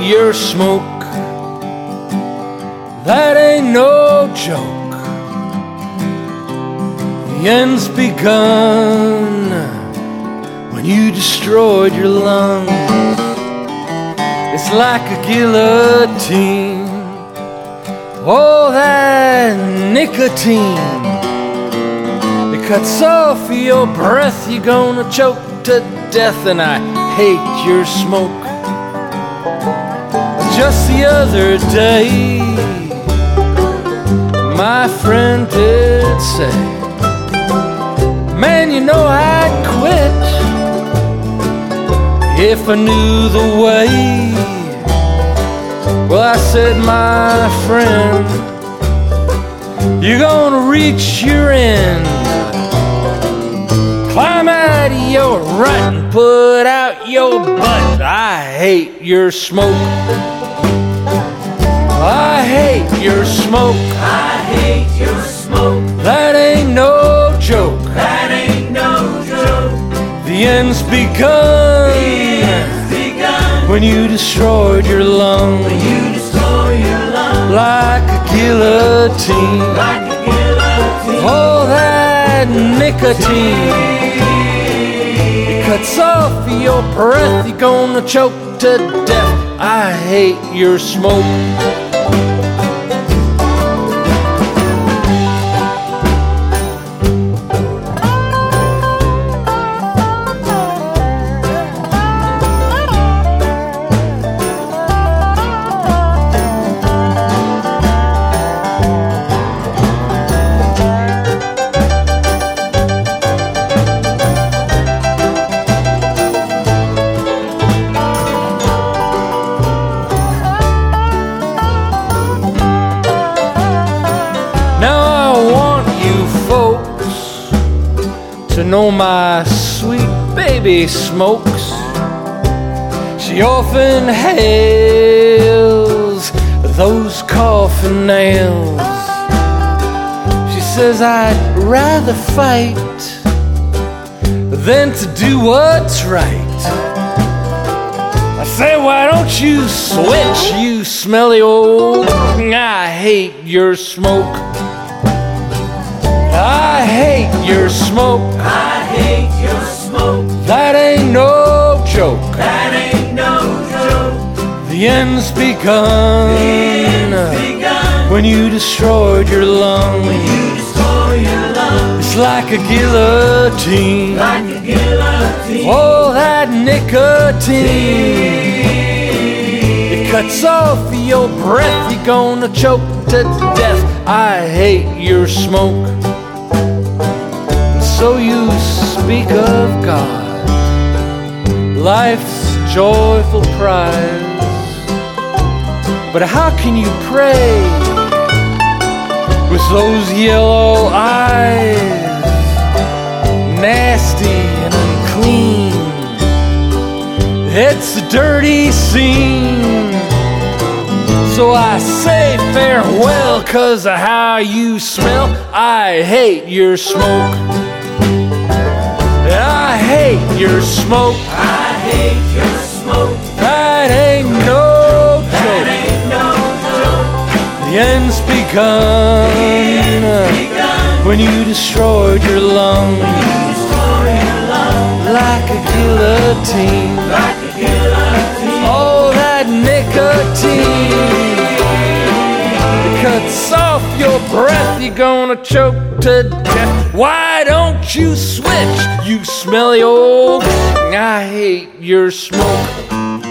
your smoke. That ain't no joke. The end's begun when you destroyed your lungs. It's like a guillotine. Oh, that nicotine. It cuts off your breath. You're gonna choke to death. And I hate your smoke. Just the other day, my friend did say, man, you know I'd quit if I knew the way. Well, I said, my friend, you're gonna reach your end. Climb out of your rut and put out your butt. I hate your smoke. I hate your smoke. I hate your smoke. That ain't no joke. That ain't no joke. The end's begun. The end's begun when you destroyed your lungs. when you destroy your lungs Like a guillotine. like a guillotine. Oh, that nicotine. It cuts off your breath. You're gonna choke to death. I hate your smoke. To know my sweet baby smokes. She often hails those coffin nails. She says I'd rather fight than to do what's right. I say, why don't you switch, you smelly old? I hate your smoke. I hate your smoke. I hate your smoke. That ain't no joke. That ain't no joke. The end's begun. The end's begun when you destroyed your lungs. when you destroy your lungs It's like a guillotine. like a guillotine. Oh, that nicotine. It cuts off your breath. You're gonna choke to death. I hate your smoke. So you speak of God, life's joyful prize. But how can you pray with those yellow eyes, nasty and unclean? It's a dirty scene. So I say farewell 'cause of how you smell. I hate your smoke. I hate your smoke. I hate your smoke. That ain't no That joke. ain't no joke. The end's begun Begun when you destroyed your lungs you destroy your lungs like a guillotine. like a guillotine. Oh, that nicotine. It cuts off your breath. You're gonna choke to death. Why don't you switch, you smelly old? I hate your smoke.